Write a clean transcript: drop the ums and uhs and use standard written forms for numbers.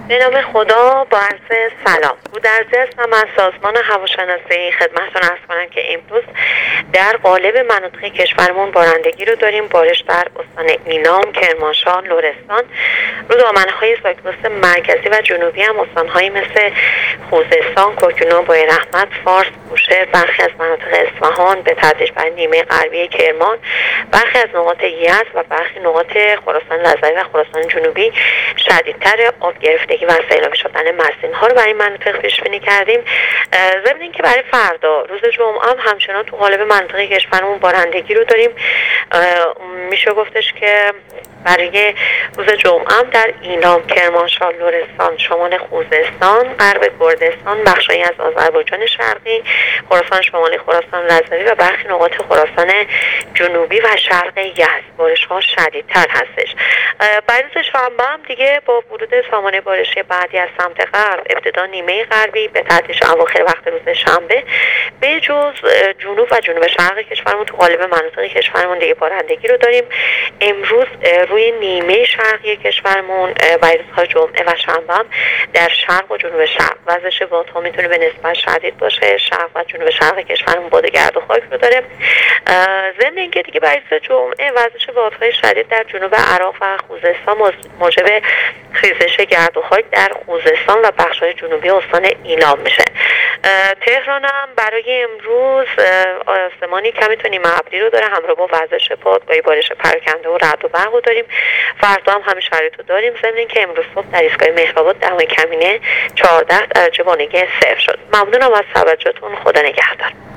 به نام خدا، با عرض سلام. گودرزی هستم از سازمان هواشناسی. خدمتتون عرض کنم که امروز در قالب مناطق کشورمون بارندگی رو داریم. بارش در استان ایلام، کرمانشاه، لرستان، رو دامنه‌های ساکوس مرکزی و جنوبی هم استان‌هایی مثل خوزستان، کوکنو، بویراحمد، فارس، بوشهر، برخی از مناطق اصفهان، به تدریج بر نیمه غربی کرمان، برخی از نقاط یزد و برخی نقاط خراسان رضوی و خراسان جنوبی شدیدتر آب گرفتگی و سیلابی شدن مسیرها رو برای این مناطق پیش بینی کردیم. ضمن اینکه برای فردا روز جمعه هم همچنان تو قالب مناطق کشورمون بارندگی رو داریم. میشه گفتش که برای روز جمعه هم در ایلام، کرمانشاه، لرستان، شمال خوزستان، غرب کردستان، بخشایی از آذربایجان شرقی، خراسان شمالی، خراسان رضوی و برخی نقاط خراسان جنوبی و شرق یزد بارش‌ها شدیدتر هستش. برای روز شنبه هم دیگه با ورود سامانه بارشی بعدی از سمت غرب، ابتدا نیمه غربی به تدریج اواخر وقت روز شنبه، به جز جنوب و جنوب شرق کشورمون تو قالب مناطق کشورمون دیگه بارندگی رو داریم. امروز روی نیمه شرقی کشورمون برای روزهای جمعه و شنبه هم در شرق و جنوب شرق وضعش بادها میتونه به نسبت شدید باشه. شرق و جنوب شرق کشورمون باد گرد و خاک رو داره. ضمن اینکه دیگه برای روز جمعه وضعش بادهای شدید در جنوب عراق و خوزستان موجب خیزش گرد و خاک در خوزستان و بخش‌های جنوبی استان ایلام میشه. تهران هم برای امروز آسمانی کمی تا نیمه ابری رو داره، همراه با وضعش باد، گاهی بارش پراکنده و رعد و برق رو داریم. فردا هم همین شرایط رو داریم. ضمن اینکه امروز صبح در ایستگاه مهرآباد دمای کمینه 14 درجه وانگی صفر شد. ممنونم از توجهتون. خدا نگهدار.